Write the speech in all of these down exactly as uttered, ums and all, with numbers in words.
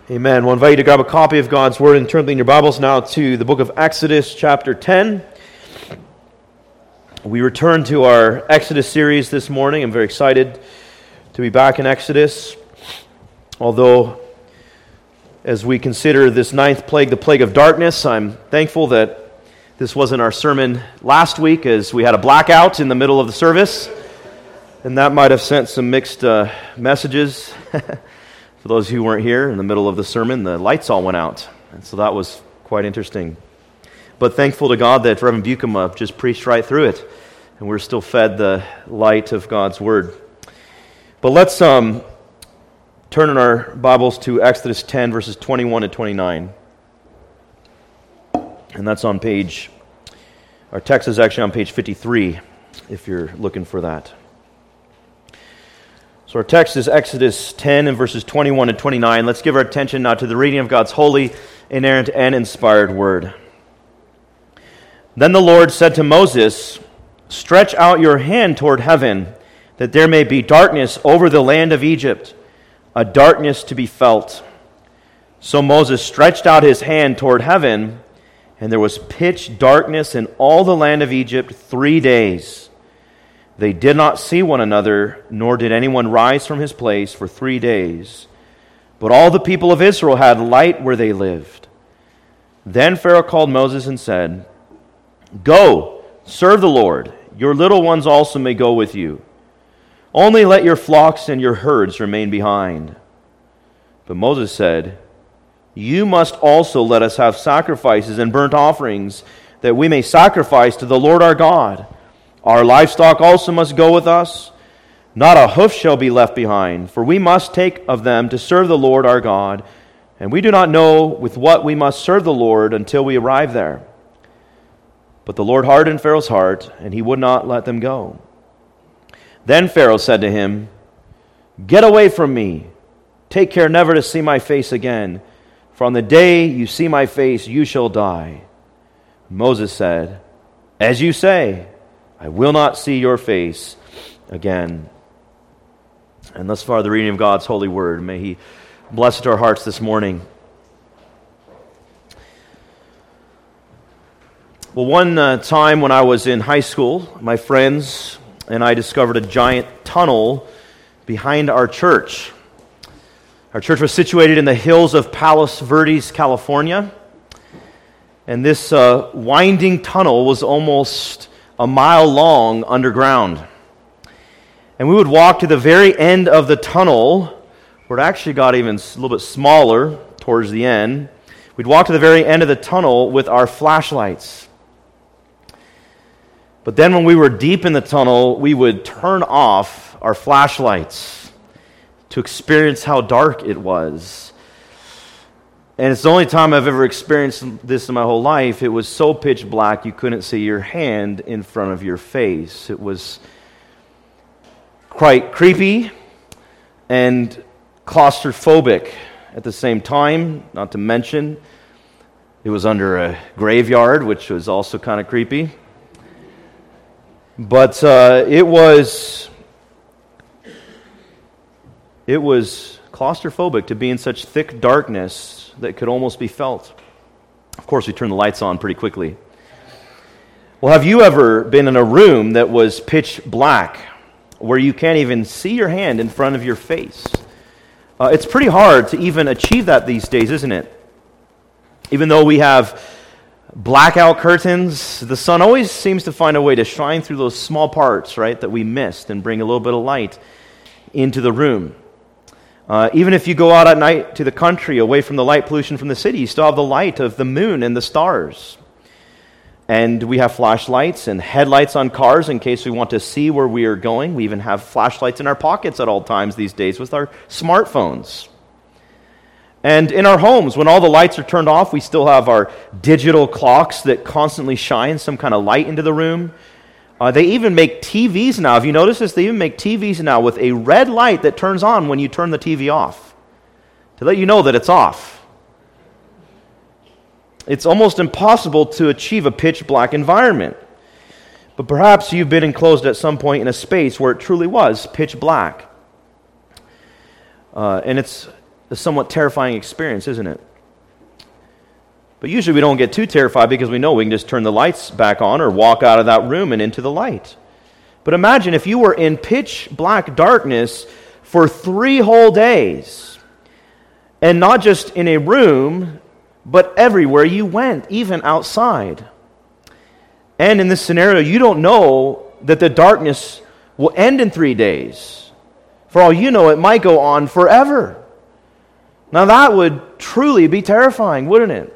Amen. We'll invite you to grab a copy of God's Word and turn in your Bibles now to the book of Exodus chapter ten. We return to our Exodus series this morning. I'm very excited to be back in Exodus. Although, as we consider this ninth plague, the plague of darkness, I'm thankful that this wasn't our sermon last week, as we had a blackout in the middle of the service, and that might have sent some mixed uh, messages. For those who weren't here, in the middle of the sermon, the lights all went out, and so that was quite interesting. But thankful to God that Reverend Buckham uh, just preached right through it, and we're still fed the light of God's Word. But let's um, turn in our Bibles to Exodus ten, verses twenty-one to twenty-nine. And that's on page, our text is actually on page fifty-three, if you're looking for that. So our text is Exodus ten and verses twenty-one and twenty-nine. Let's give our attention now to the reading of God's holy, inerrant, and inspired Word. Then the Lord said to Moses, "Stretch out your hand toward heaven, that there may be darkness over the land of Egypt, a darkness to be felt." So Moses stretched out his hand toward heaven, and there was pitch darkness in all the land of Egypt three days. They did not see one another, nor did anyone rise from his place for three days. But all the people of Israel had light where they lived. Then Pharaoh called Moses and said, "Go, serve the Lord. Your little ones also may go with you. Only let your flocks and your herds remain behind." But Moses said, "You must also let us have sacrifices and burnt offerings, that we may sacrifice to the Lord our God. Our livestock also must go with us. Not a hoof shall be left behind, for we must take of them to serve the Lord our God, and we do not know with what we must serve the Lord until we arrive there." But the Lord hardened Pharaoh's heart, and he would not let them go. Then Pharaoh said to him, "Get away from me. Take care never to see my face again, for on the day you see my face you shall die." Moses said, "As you say, I will not see your face again." And thus far, the reading of God's holy word. May He bless it to our hearts this morning. Well, one uh, time when I was in high school, my friends and I discovered a giant tunnel behind our church. Our church was situated in the hills of Palos Verdes, California. And this uh, winding tunnel was almost a mile long underground. And we would walk to the very end of the tunnel, where it actually got even a little bit smaller towards the end. We'd walk to the very end of the tunnel with our flashlights. But then when we were deep in the tunnel, we would turn off our flashlights to experience how dark it was. And it's the only time I've ever experienced this in my whole life. It was so pitch black you couldn't see your hand in front of your face. It was quite creepy and claustrophobic at the same time, not to mention it was under a graveyard, which was also kind of creepy. But uh, it was it was claustrophobic to be in such thick darkness that could almost be felt. Of course, we turned the lights on pretty quickly. Well, have you ever been in a room that was pitch black, where you can't even see your hand in front of your face? Uh, it's pretty hard to even achieve that these days, isn't it? Even though we have blackout curtains, the sun always seems to find a way to shine through those small parts, right, that we missed and bring a little bit of light into the room. Uh, even if you go out at night to the country, away from the light pollution from the city, you still have the light of the moon and the stars. And we have flashlights and headlights on cars in case we want to see where we are going. We even have flashlights in our pockets at all times these days with our smartphones. And in our homes, when all the lights are turned off, we still have our digital clocks that constantly shine some kind of light into the room. Uh, they even make T Vs now. Have you noticed this? They even make T Vs now with a red light that turns on when you turn the T V off, to let you know that it's off. It's almost impossible to achieve a pitch black environment. But perhaps you've been enclosed at some point in a space where it truly was pitch black. Uh, and it's a somewhat terrifying experience, isn't it? But usually we don't get too terrified because we know we can just turn the lights back on or walk out of that room and into the light. But imagine if you were in pitch black darkness for three whole days, and not just in a room, but everywhere you went, even outside. And in this scenario, you don't know that the darkness will end in three days. For all you know, it might go on forever. Now that would truly be terrifying, wouldn't it?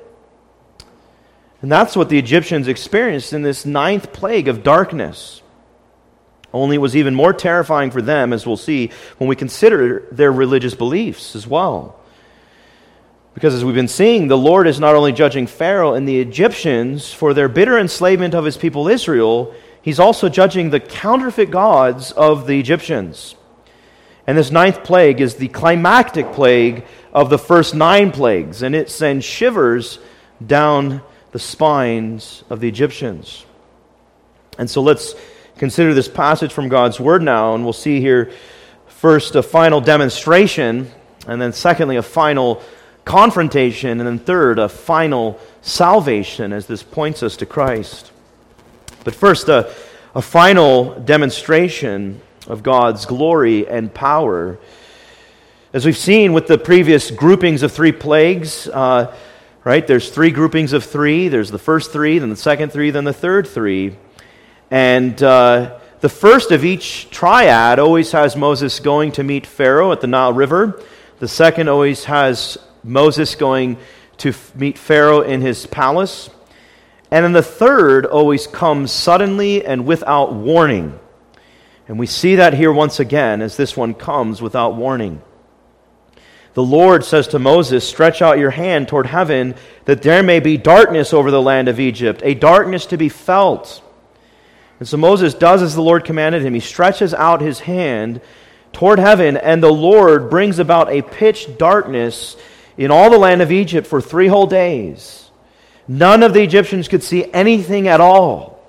And that's what the Egyptians experienced in this ninth plague of darkness. Only it was even more terrifying for them, as we'll see, when we consider their religious beliefs as well. Because as we've been seeing, the Lord is not only judging Pharaoh and the Egyptians for their bitter enslavement of his people Israel, he's also judging the counterfeit gods of the Egyptians. And this ninth plague is the climactic plague of the first nine plagues, and it sends shivers down the spines of the Egyptians. And so let's consider this passage from God's Word now, and we'll see here first a final demonstration, and then secondly a final confrontation, and then third, a final salvation as this points us to Christ. But first, a, a final demonstration of God's glory and power. As we've seen with the previous groupings of three plagues, uh, right, there's three groupings of three. There's the first three, then the second three, then the third three. And uh, the first of each triad always has Moses going to meet Pharaoh at the Nile River. The second always has Moses going to f- meet Pharaoh in his palace. And then the third always comes suddenly and without warning. And we see that here once again as this one comes without warning. The Lord says to Moses, "Stretch out your hand toward heaven, that there may be darkness over the land of Egypt, a darkness to be felt." And so Moses does as the Lord commanded him. He stretches out his hand toward heaven, and the Lord brings about a pitch darkness in all the land of Egypt for three whole days. None of the Egyptians could see anything at all.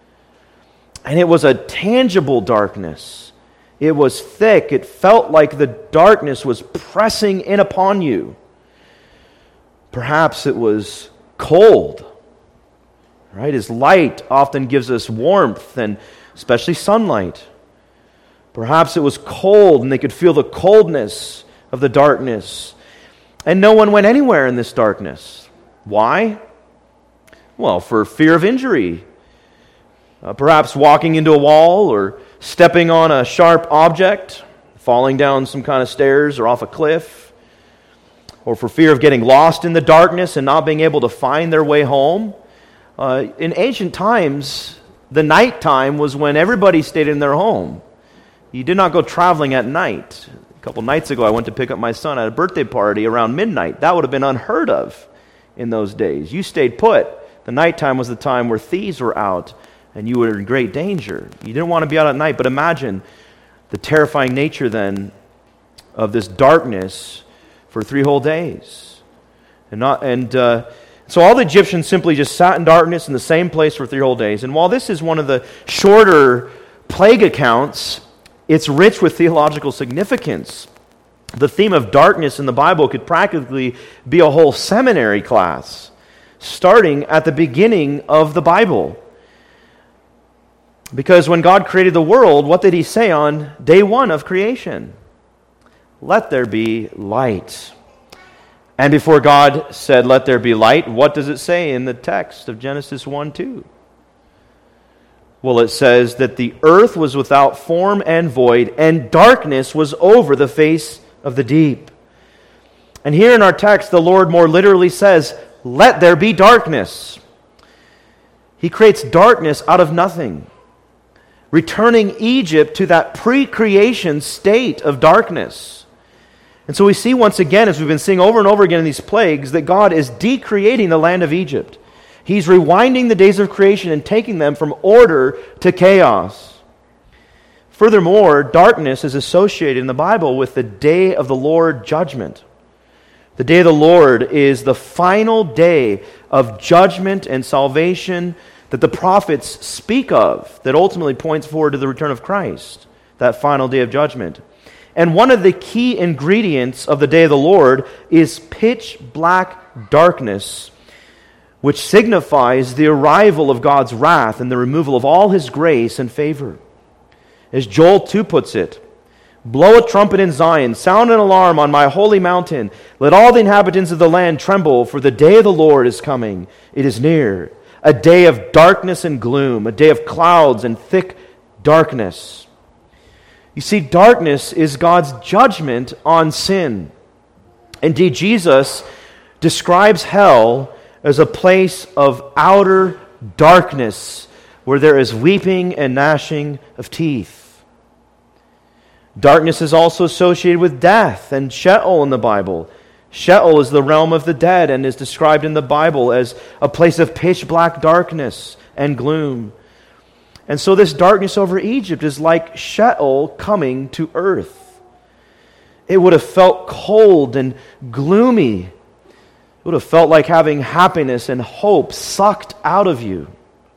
And it was a tangible darkness. It was thick. It felt like the darkness was pressing in upon you. Perhaps it was cold. Right? As light often gives us warmth, and especially sunlight. Perhaps it was cold, and they could feel the coldness of the darkness. And no one went anywhere in this darkness. Why? Well, for fear of injury. Uh, perhaps walking into a wall or stepping on a sharp object, falling down some kind of stairs or off a cliff. Or for fear of getting lost in the darkness and not being able to find their way home. Uh, in ancient times, the nighttime was when everybody stayed in their home. You did not go traveling at night. A couple nights ago, I went to pick up my son at a birthday party around midnight. That would have been unheard of in those days. You stayed put. The nighttime was the time where thieves were out, and you were in great danger. You didn't want to be out at night, but imagine the terrifying nature then of this darkness for three whole days. And not and uh, so all the Egyptians simply just sat in darkness in the same place for three whole days. And while this is one of the shorter plague accounts, it's rich with theological significance. The theme of darkness in the Bible could practically be a whole seminary class, starting at the beginning of the Bible. Because when God created the world, what did He say on day one of creation? Let there be light. And before God said, let there be light, what does it say in the text of Genesis one two? Well, it says that the earth was without form and void, and darkness was over the face of the deep. And here in our text, the Lord more literally says, let there be darkness. He creates darkness out of nothing, returning Egypt to that pre-creation state of darkness. And so we see once again, as we've been seeing over and over again in these plagues, that God is decreating the land of Egypt. He's rewinding the days of creation and taking them from order to chaos. Furthermore, darkness is associated in the Bible with the day of the Lord judgment. The day of the Lord is the final day of judgment and salvation that the prophets speak of, that ultimately points forward to the return of Christ, that final day of judgment. And one of the key ingredients of the day of the Lord is pitch black darkness, which signifies the arrival of God's wrath and the removal of all His grace and favor. As Joel two puts it, blow a trumpet in Zion, sound an alarm on my holy mountain. Let all the inhabitants of the land tremble, for the day of the Lord is coming. It is near. A day of darkness and gloom, a day of clouds and thick darkness. You see, darkness is God's judgment on sin. Indeed, Jesus describes hell as a place of outer darkness where there is weeping and gnashing of teeth. Darkness is also associated with death and Sheol in the Bible. Sheol is the realm of the dead and is described in the Bible as a place of pitch black darkness and gloom. And so this darkness over Egypt is like Sheol coming to earth. It would have felt cold and gloomy. It would have felt like having happiness and hope sucked out of you.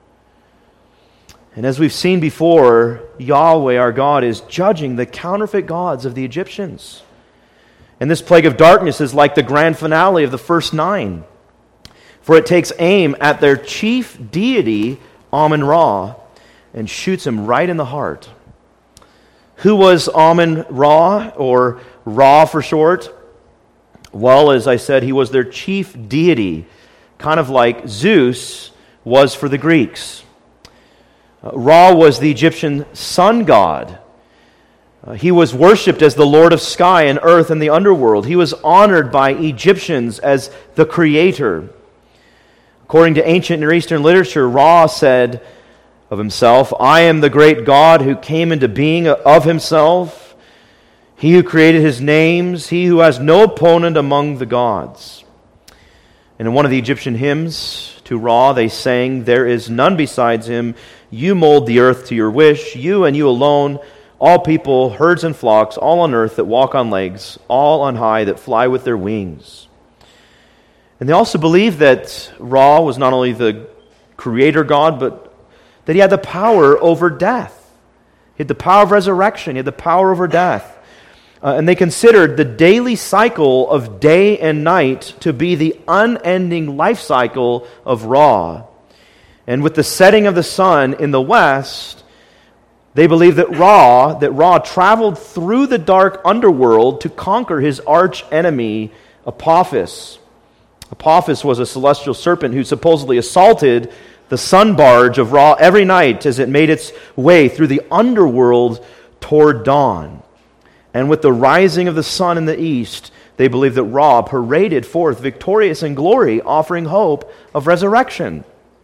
And as we've seen before, Yahweh our God is judging the counterfeit gods of the Egyptians. And this plague of darkness is like the grand finale of the first nine. For it takes aim at their chief deity, Amun-Ra, and shoots him right in the heart. Who was Amun-Ra, or Ra for short? Well, as I said, he was their chief deity, kind of like Zeus was for the Greeks. Uh, Ra was the Egyptian sun god. Uh, he was worshipped as the Lord of sky and earth and the underworld. He was honored by Egyptians as the creator. According to ancient Near Eastern literature, Ra said of himself, I am the great God who came into being of himself, he who created his names, he who has no opponent among the gods. And in one of the Egyptian hymns to Ra, they sang, there is none besides him, you mold the earth to your wish, you and you alone, all people, herds and flocks, all on earth that walk on legs, all on high that fly with their wings. And they also believed that Ra was not only the creator God, but that he had the power over death. He had the power of resurrection. He had the power over death. Uh, and they considered the daily cycle of day and night to be the unending life cycle of Ra. And with the setting of the sun in the west, they believed that Ra, that Ra traveled through the dark underworld to conquer his arch enemy, Apophis. Apophis was a celestial serpent who supposedly assaulted the sun barge of Ra every night as it made its way through the underworld toward dawn. And with the rising of the sun in the east, they believed that Ra paraded forth victorious in glory, offering hope of resurrection.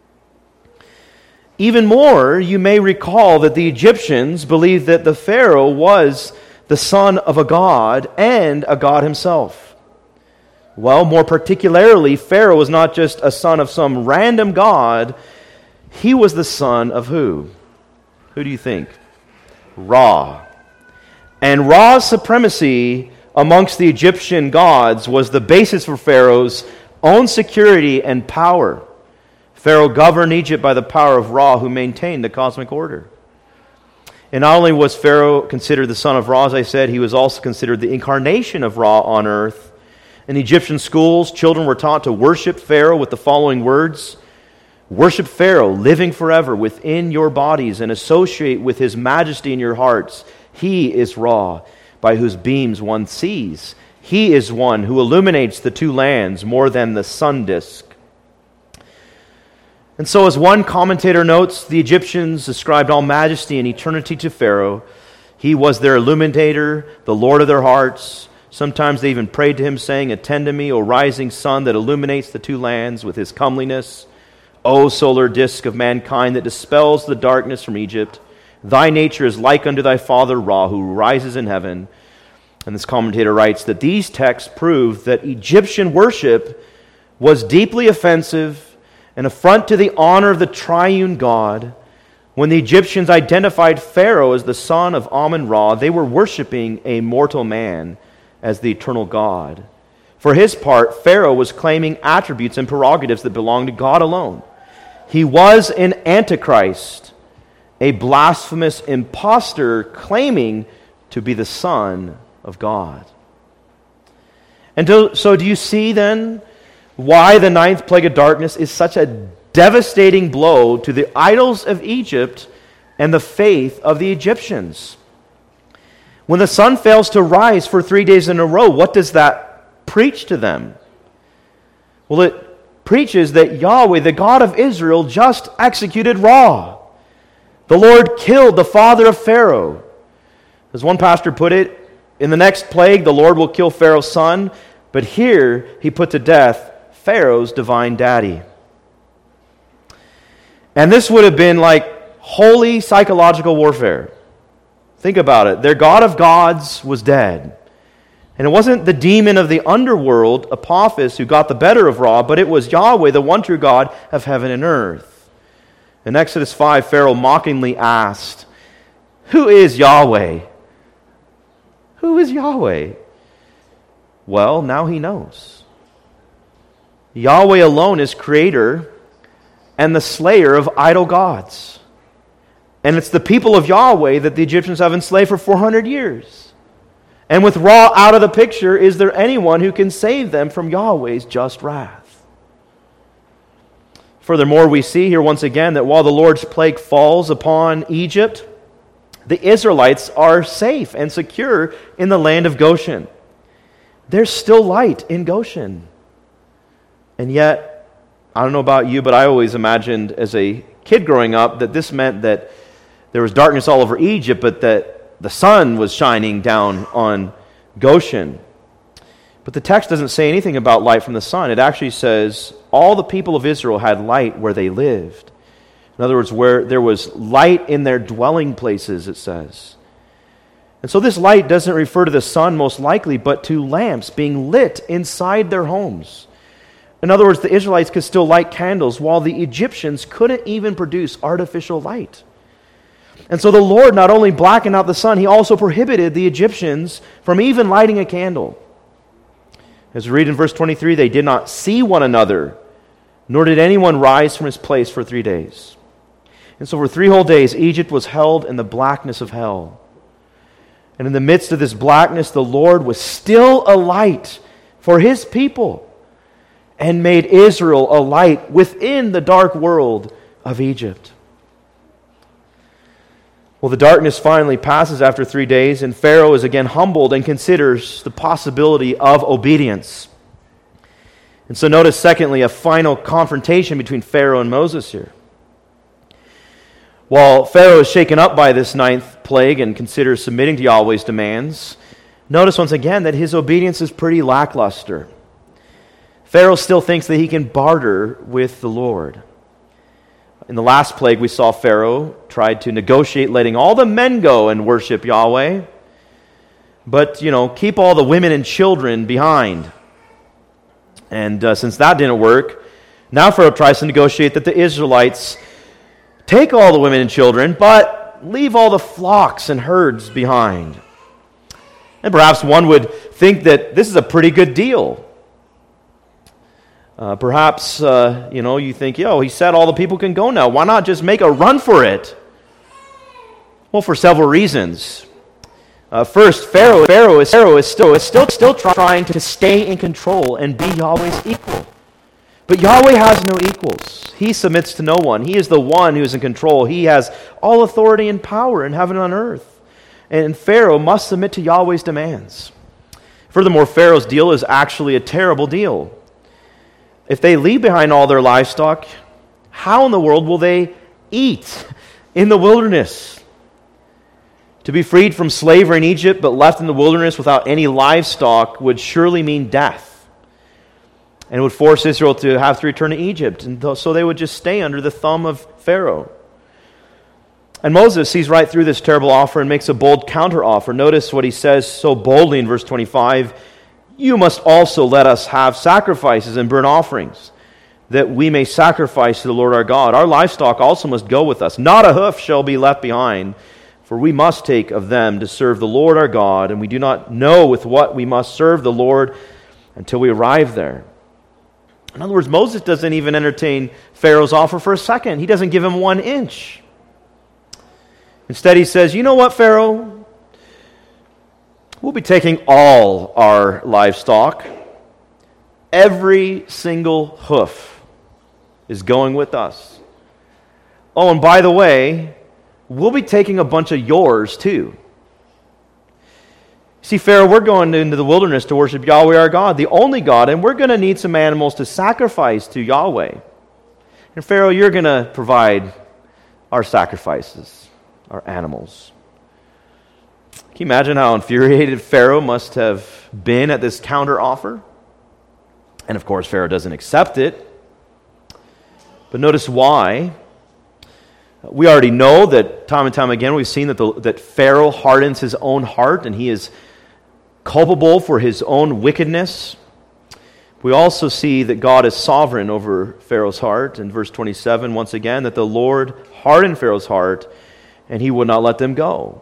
Even more, you may recall that the Egyptians believed that the Pharaoh was the son of a god and a god himself. Well, more particularly, Pharaoh was not just a son of some random god. He was the son of who? Who do you think? Ra. And Ra's supremacy amongst the Egyptian gods was the basis for Pharaoh's own security and power. Pharaoh governed Egypt by the power of Ra, who maintained the cosmic order. And not only was Pharaoh considered the son of Ra, as I said, he was also considered the incarnation of Ra on earth. In Egyptian schools, children were taught to worship Pharaoh with the following words: worship Pharaoh, living forever within your bodies, and associate with his majesty in your hearts. He is Ra, by whose beams one sees. He is one who illuminates the two lands more than the sun disk. And so, as one commentator notes, the Egyptians ascribed all majesty and eternity to Pharaoh. He was their illuminator, the Lord of their hearts. Sometimes they even prayed to him, saying, attend to me, O rising sun that illuminates the two lands with his comeliness. O solar disk of mankind that dispels the darkness from Egypt. Thy nature is like unto thy father Ra, who rises in heaven. And this commentator writes that these texts prove that Egyptian worship was deeply offensive, an affront to the honor of the triune God. When the Egyptians identified Pharaoh as the son of Amun-Ra, they were worshiping a mortal man as the eternal God. For his part, Pharaoh was claiming attributes and prerogatives that belonged to God alone. He was an antichrist, a blasphemous impostor claiming to be the son of God. And do, so do you see then why the ninth plague of darkness is such a devastating blow to the idols of Egypt and the faith of the Egyptians? When the sun fails to rise for three days in a row, what does that preach to them? Well, it preaches that Yahweh, the God of Israel, just executed Ra. The Lord killed the father of Pharaoh. As one pastor put it, in the next plague, the Lord will kill Pharaoh's son, but here he put to death Pharaoh's divine daddy. And this would have been like holy psychological warfare. Think about it. Their God of gods was dead. And it wasn't the demon of the underworld, Apophis, who got the better of Ra, but it was Yahweh, the one true God of heaven and earth. In Exodus five, Pharaoh mockingly asked, "Who is Yahweh?" Who is Yahweh? Well, now he knows. Yahweh alone is creator and the slayer of idol gods. And it's the people of Yahweh that the Egyptians have enslaved for four hundred years. And with Ra out of the picture, is there anyone who can save them from Yahweh's just wrath? Furthermore, we see here once again that while the Lord's plague falls upon Egypt, the Israelites are safe and secure in the land of Goshen. There's still light in Goshen. And yet, I don't know about you, but I always imagined as a kid growing up that this meant that there was darkness all over Egypt, but that the sun was shining down on Goshen. But the text doesn't say anything about light from the sun. It actually says all the people of Israel had light where they lived. In other words, where there was light in their dwelling places, it says. And so this light doesn't refer to the sun most likely, but to lamps being lit inside their homes. In other words, the Israelites could still light candles while the Egyptians couldn't even produce artificial light. And so the Lord not only blackened out the sun, he also prohibited the Egyptians from even lighting a candle. As we read in verse twenty-three, they did not see one another, nor did anyone rise from his place for three days. And so for three whole days, Egypt was held in the blackness of hell. And in the midst of this blackness, the Lord was still a light for his people and made Israel a light within the dark world of Egypt. Well, the darkness finally passes after three days, and Pharaoh is again humbled and considers the possibility of obedience. And so notice, secondly, a final confrontation between Pharaoh and Moses here. While Pharaoh is shaken up by this ninth plague and considers submitting to Yahweh's demands, notice once again that his obedience is pretty lackluster. Pharaoh still thinks that he can barter with the Lord. In the last plague, we saw Pharaoh tried to negotiate letting all the men go and worship Yahweh, but, you know, keep all the women and children behind. And uh, since that didn't work, now Pharaoh tries to negotiate that the Israelites take all the women and children, but leave all the flocks and herds behind. And perhaps one would think that this is a pretty good deal. Uh, perhaps, uh, you know, you think, yo, he said all the people can go now. Why not just make a run for it? Well, for several reasons. Uh, first, Pharaoh, Pharaoh, is, Pharaoh is, still, is still, still trying to stay in control and be Yahweh's equal. But Yahweh has no equals. He submits to no one. He is the one who is in control. He has all authority and power in heaven and on earth. And Pharaoh must submit to Yahweh's demands. Furthermore, Pharaoh's deal is actually a terrible deal. If they leave behind all their livestock, how in the world will they eat in the wilderness? To be freed from slavery in Egypt but left in the wilderness without any livestock would surely mean death. And it would force Israel to have to return to Egypt. And so they would just stay under the thumb of Pharaoh. And Moses sees right through this terrible offer and makes a bold counteroffer. Notice what he says so boldly in verse twenty-five. You must also let us have sacrifices and burnt offerings, that we may sacrifice to the Lord our God. Our livestock also must go with us. Not a hoof shall be left behind, for we must take of them to serve the Lord our God, and we do not know with what we must serve the Lord until we arrive there. In other words, Moses doesn't even entertain Pharaoh's offer for a second. He doesn't give him one inch. Instead, he says, you know what, Pharaoh? We'll be taking all our livestock. Every single hoof is going with us. Oh, and by the way, we'll be taking a bunch of yours too. See, Pharaoh, we're going into the wilderness to worship Yahweh our God, the only God, and we're going to need some animals to sacrifice to Yahweh. And Pharaoh, you're going to provide our sacrifices, our animals. Can you imagine how infuriated Pharaoh must have been at this counter offer? And of course, Pharaoh doesn't accept it. But notice why. We already know that time and time again we've seen that, the, that Pharaoh hardens his own heart and he is culpable for his own wickedness. We also see that God is sovereign over Pharaoh's heart. In verse twenty-seven, once again, that the Lord hardened Pharaoh's heart and he would not let them go.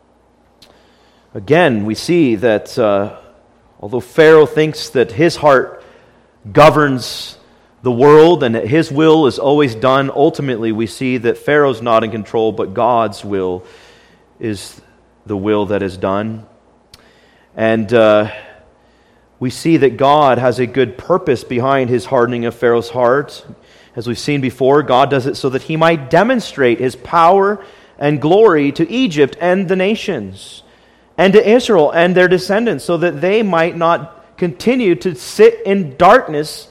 Again, we see that uh, although Pharaoh thinks that his heart governs the world and that his will is always done, ultimately we see that Pharaoh's not in control, but God's will is the will that is done. And uh, we see that God has a good purpose behind his hardening of Pharaoh's heart. As we've seen before, God does it so that he might demonstrate his power and glory to Egypt and the nations, and to Israel and their descendants, so that they might not continue to sit in darkness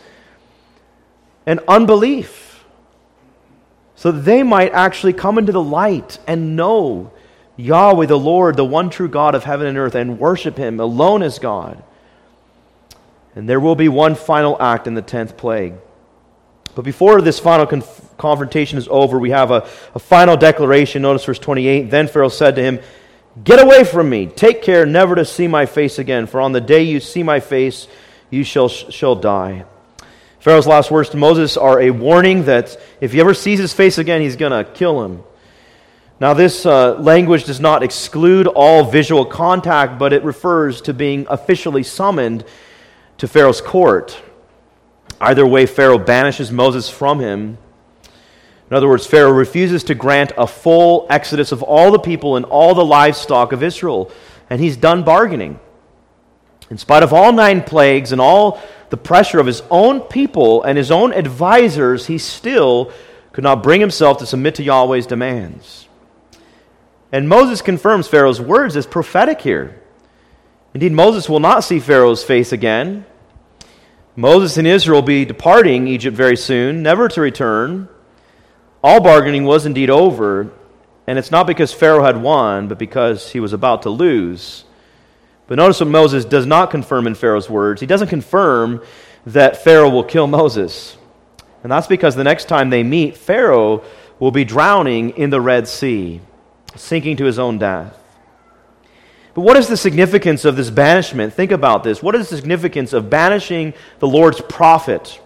and unbelief, so that they might actually come into the light and know Yahweh the Lord, the one true God of heaven and earth, and worship him alone as God. And there will be one final act in the tenth plague. But before this final conf- confrontation is over, we have a, a final declaration. Notice verse twenty-eight. Then Pharaoh said to him, "Get away from me. Take care never to see my face again, for on the day you see my face, you shall shall die." Pharaoh's last words to Moses are a warning that if he ever sees his face again, he's going to kill him. Now, this uh, language does not exclude all visual contact, but it refers to being officially summoned to Pharaoh's court. Either way, Pharaoh banishes Moses from him. In other words, Pharaoh refuses to grant a full exodus of all the people and all the livestock of Israel, and he's done bargaining. In spite of all nine plagues and all the pressure of his own people and his own advisors, he still could not bring himself to submit to Yahweh's demands. And Moses confirms Pharaoh's words as prophetic here. Indeed, Moses will not see Pharaoh's face again. Moses and Israel will be departing Egypt very soon, never to return. All bargaining was indeed over, and it's not because Pharaoh had won, but because he was about to lose. But notice what Moses does not confirm in Pharaoh's words. He doesn't confirm that Pharaoh will kill Moses. And that's because the next time they meet, Pharaoh will be drowning in the Red Sea, sinking to his own death. But what is the significance of this banishment? Think about this. What is the significance of banishing the Lord's prophet?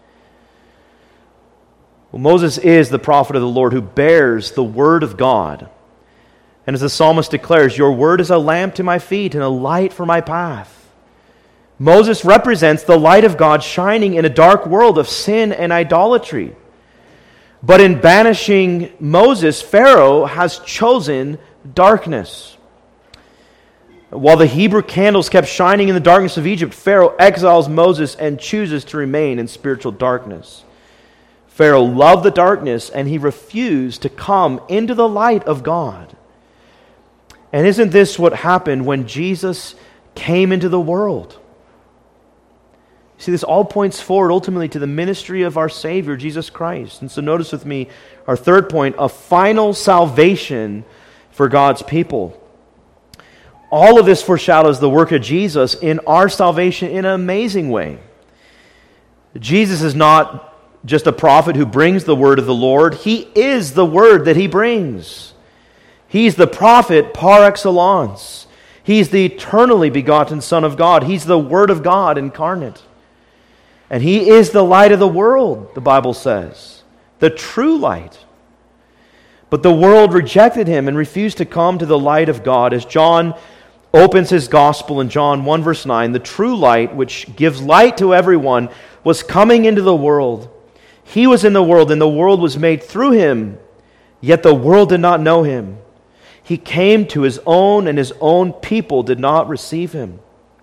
Well, Moses is the prophet of the Lord who bears the word of God. And as the psalmist declares, "Your word is a lamp to my feet and a light for my path." Moses represents the light of God shining in a dark world of sin and idolatry. But in banishing Moses, Pharaoh has chosen darkness. While the Hebrew candles kept shining in the darkness of Egypt, Pharaoh exiles Moses and chooses to remain in spiritual darkness. Pharaoh loved the darkness and he refused to come into the light of God. And isn't this what happened when Jesus came into the world? See, this all points forward ultimately to the ministry of our Savior, Jesus Christ. And so notice with me our third point, a final salvation for God's people. All of this foreshadows the work of Jesus in our salvation in an amazing way. Jesus is not just a prophet who brings the word of the Lord. He is the word that he brings. He's the prophet par excellence. He's the eternally begotten Son of God. He's the Word of God incarnate. And he is the light of the world, the Bible says. The true light. But the world rejected him and refused to come to the light of God. As John opens his gospel in John one verse nine, the true light, which gives light to everyone, was coming into the world. He was in the world, and the world was made through him, yet the world did not know him. He came to his own, and his own people did not receive him.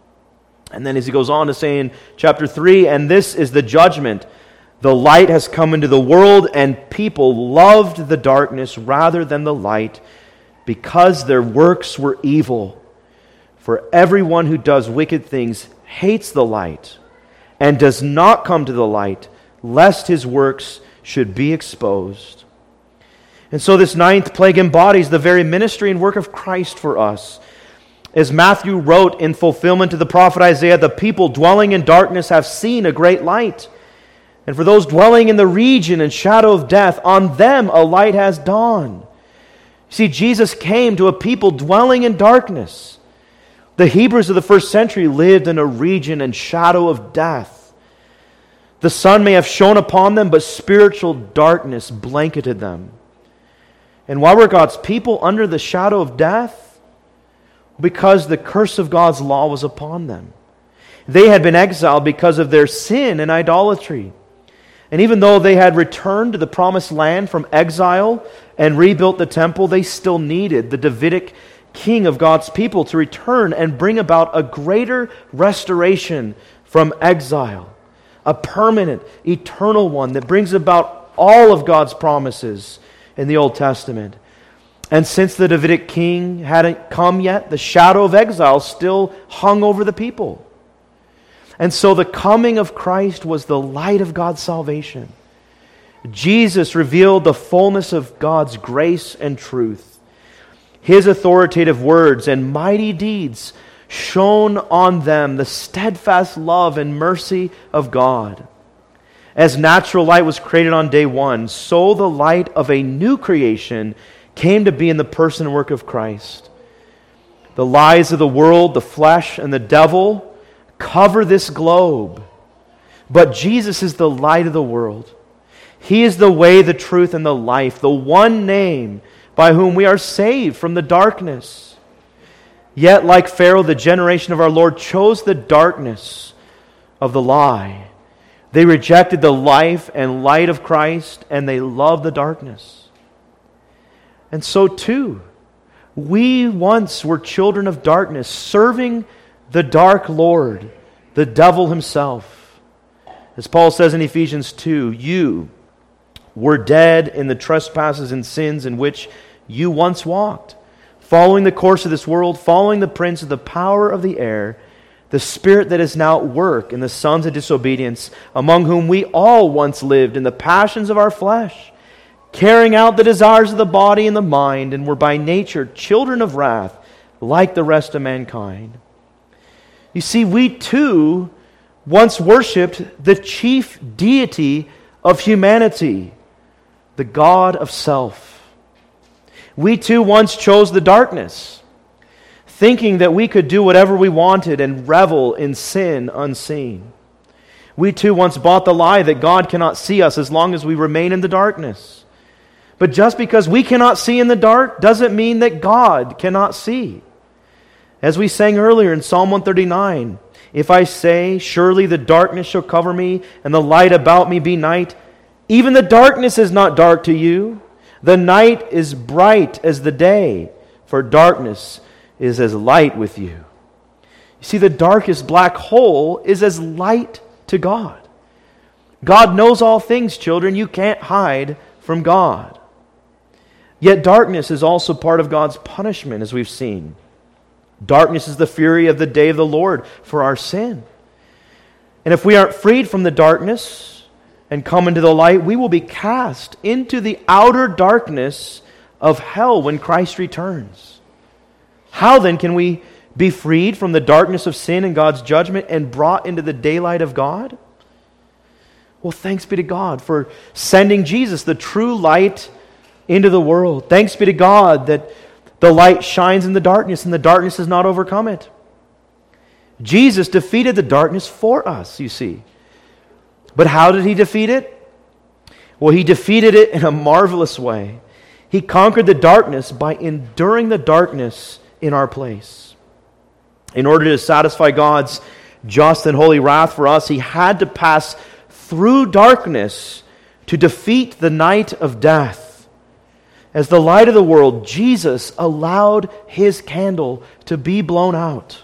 And then as he goes on to say in chapter three, and this is the judgment. The light has come into the world, and people loved the darkness rather than the light, because their works were evil. For everyone who does wicked things hates the light, and does not come to the light, lest his works should be exposed. And so this ninth plague embodies the very ministry and work of Christ for us. As Matthew wrote in fulfillment to the prophet Isaiah, the people dwelling in darkness have seen a great light. And for those dwelling in the region and shadow of death, on them a light has dawned. See, Jesus came to a people dwelling in darkness. The Hebrews of the first century lived in a region and shadow of death. The sun may have shone upon them, but spiritual darkness blanketed them. And why were God's people under the shadow of death? Because the curse of God's law was upon them. They had been exiled because of their sin and idolatry. And even though they had returned to the promised land from exile and rebuilt the temple, they still needed the Davidic king of God's people to return and bring about a greater restoration from exile, a permanent, eternal one that brings about all of God's promises in the Old Testament. And since the Davidic king hadn't come yet, the shadow of exile still hung over the people. And so the coming of Christ was the light of God's salvation. Jesus revealed the fullness of God's grace and truth. His authoritative words and mighty deeds shone on them the steadfast love and mercy of God. As natural light was created on day one, so the light of a new creation came to be in the person and work of Christ. The lies of the world, the flesh, and the devil cover this globe. But Jesus is the light of the world. He is the way, the truth, and the life, the one name by whom we are saved from the darkness. Yet, like Pharaoh, the generation of our Lord chose the darkness of the lie. They rejected the life and light of Christ, and they loved the darkness. And so too, we once were children of darkness, serving the dark lord, the devil himself. As Paul says in Ephesians two, you were dead in the trespasses and sins in which you once walked, following the course of this world, following the prince of the power of the air, the spirit that is now at work in the sons of disobedience, among whom we all once lived in the passions of our flesh, carrying out the desires of the body and the mind, and were by nature children of wrath, like the rest of mankind. You see, we too once worshipped the chief deity of humanity, the God of self. We too once chose the darkness, thinking that we could do whatever we wanted and revel in sin unseen. We too once bought the lie that God cannot see us as long as we remain in the darkness. But just because we cannot see in the dark doesn't mean that God cannot see. As we sang earlier in Psalm one thirty-nine, if I say, surely the darkness shall cover me, and the light about me be night, even the darkness is not dark to you. The night is bright as the day, for darkness is as light with you. You see, the darkest black hole is as light to God. God knows all things, children. You can't hide from God. Yet darkness is also part of God's punishment, as we've seen. Darkness is the fury of the day of the Lord for our sin. And if we aren't freed from the darkness and come into the light, we will be cast into the outer darkness of hell when Christ returns. How then can we be freed from the darkness of sin and God's judgment and brought into the daylight of God? Well, thanks be to God for sending Jesus, the true light, into the world. Thanks be to God that the light shines in the darkness and the darkness has not overcome it. Jesus defeated the darkness for us, you see. But how did he defeat it? Well, he defeated it in a marvelous way. He conquered the darkness by enduring the darkness in our place. In order to satisfy God's just and holy wrath for us, he had to pass through darkness to defeat the night of death. As the light of the world, Jesus allowed his candle to be blown out.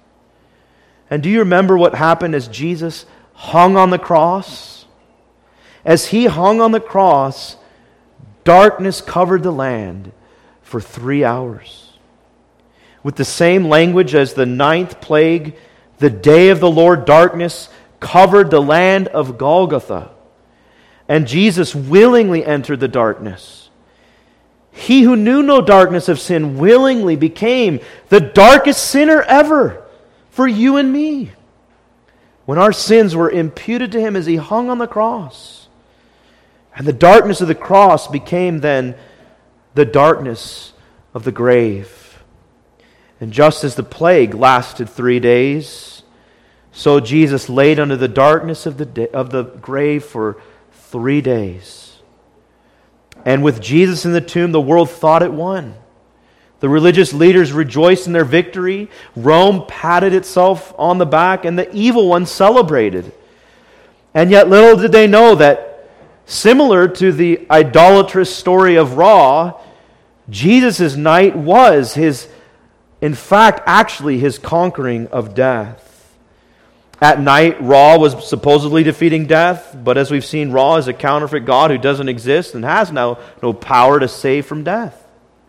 And do you remember what happened as Jesus hung on the cross? As he hung on the cross, darkness covered the land for three hours. With the same language as the ninth plague, the day of the Lord, darkness covered the land of Golgotha. And Jesus willingly entered the darkness. He who knew no darkness of sin willingly became the darkest sinner ever for you and me, when our sins were imputed to him as he hung on the cross. And the darkness of the cross became then the darkness of the grave. And just as the plague lasted three days, so Jesus laid under the darkness of the da- of the grave for three days. And with Jesus in the tomb, the world thought it won. The religious leaders rejoiced in their victory. Rome patted itself on the back, and the evil one celebrated. And yet little did they know that, similar to the idolatrous story of Ra, Jesus' night was his, in fact, actually his conquering of death. At night, Ra was supposedly defeating death, but as we've seen, Ra is a counterfeit god who doesn't exist and has now no power to save from death.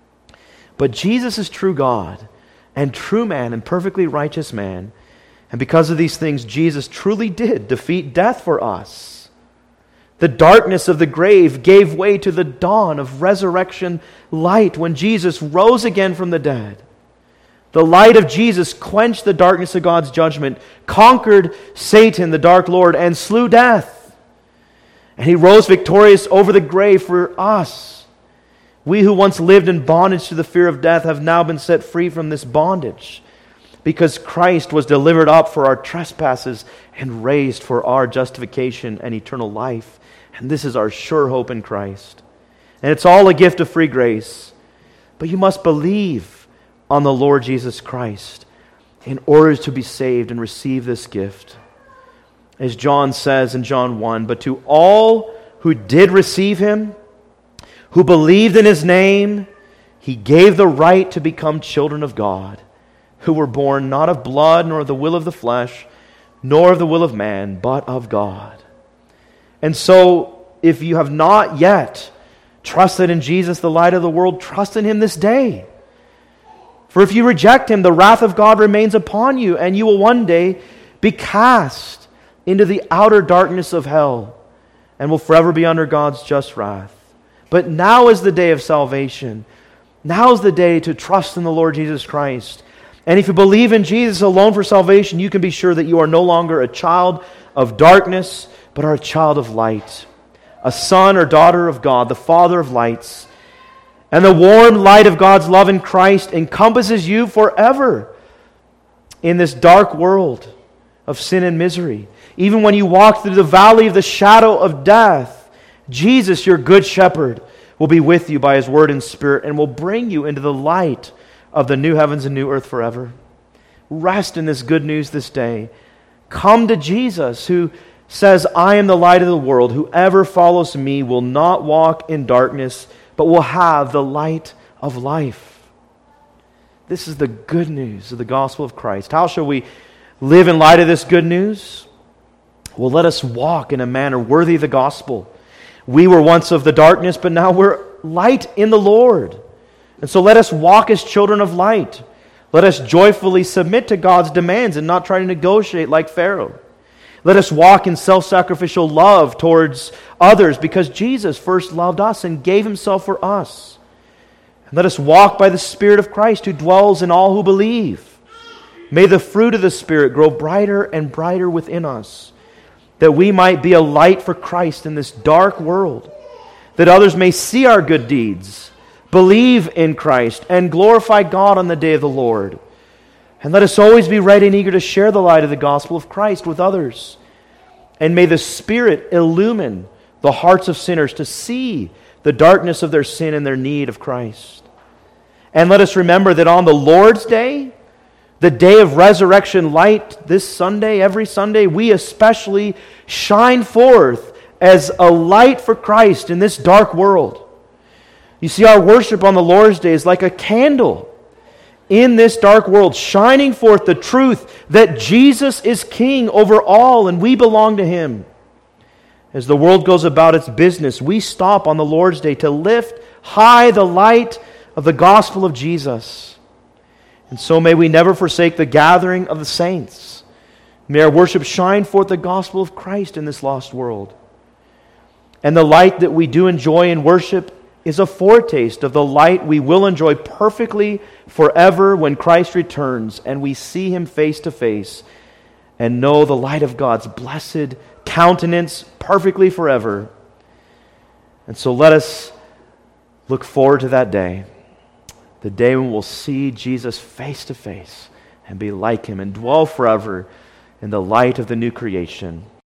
But Jesus is true God and true man and perfectly righteous man. And because of these things, Jesus truly did defeat death for us. The darkness of the grave gave way to the dawn of resurrection light when Jesus rose again from the dead. The light of Jesus quenched the darkness of God's judgment, conquered Satan, the dark lord, and slew death. And he rose victorious over the grave for us. We who once lived in bondage to the fear of death have now been set free from this bondage, because Christ was delivered up for our trespasses and raised for our justification and eternal life. And this is our sure hope in Christ. And it's all a gift of free grace. But you must believe on the Lord Jesus Christ in order to be saved and receive this gift. As John says in John one, but to all who did receive him, who believed in his name, he gave the right to become children of God, who were born not of blood, nor of the will of the flesh, nor of the will of man, but of God. And so, if you have not yet trusted in Jesus, the light of the world, trust in him this day. For if you reject him, the wrath of God remains upon you, and you will one day be cast into the outer darkness of hell, and will forever be under God's just wrath. But now is the day of salvation. Now is the day to trust in the Lord Jesus Christ. And if you believe in Jesus alone for salvation, you can be sure that you are no longer a child of darkness, but are a child of light, a son or daughter of God, the Father of lights. And the warm light of God's love in Christ encompasses you forever in this dark world of sin and misery. Even when you walk through the valley of the shadow of death, Jesus, your good shepherd, will be with you by his word and spirit and will bring you into the light of the new heavens and new earth forever. Rest in this good news this day. Come to Jesus, who says, I am the light of the world. Whoever follows me will not walk in darkness, but will have the light of life. This is the good news of the gospel of Christ. How shall we live in light of this good news? Well, let us walk in a manner worthy of the gospel. We were once of the darkness, but now we're light in the Lord. And so let us walk as children of light. Let us joyfully submit to God's demands and not try to negotiate like Pharaoh. Let us walk in self-sacrificial love towards others because Jesus first loved us and gave himself for us. And let us walk by the Spirit of Christ who dwells in all who believe. May the fruit of the Spirit grow brighter and brighter within us, that we might be a light for Christ in this dark world, that others may see our good deeds, believe in Christ, and glorify God on the day of the Lord. And let us always be ready and eager to share the light of the gospel of Christ with others. And may the Spirit illumine the hearts of sinners to see the darkness of their sin and their need of Christ. And let us remember that on the Lord's Day, the day of resurrection light, this Sunday, every Sunday, we especially shine forth as a light for Christ in this dark world. You see, our worship on the Lord's Day is like a candle in this dark world, shining forth the truth that Jesus is King over all and we belong to Him. As the world goes about its business, we stop on the Lord's Day to lift high the light of the gospel of Jesus. And so may we never forsake the gathering of the saints. May our worship shine forth the gospel of Christ in this lost world. And the light that we do enjoy in worship is a foretaste of the light we will enjoy perfectly forever when Christ returns and we see Him face to face and know the light of God's blessed countenance perfectly forever. And so let us look forward to that day, the day when we'll see Jesus face to face and be like Him and dwell forever in the light of the new creation.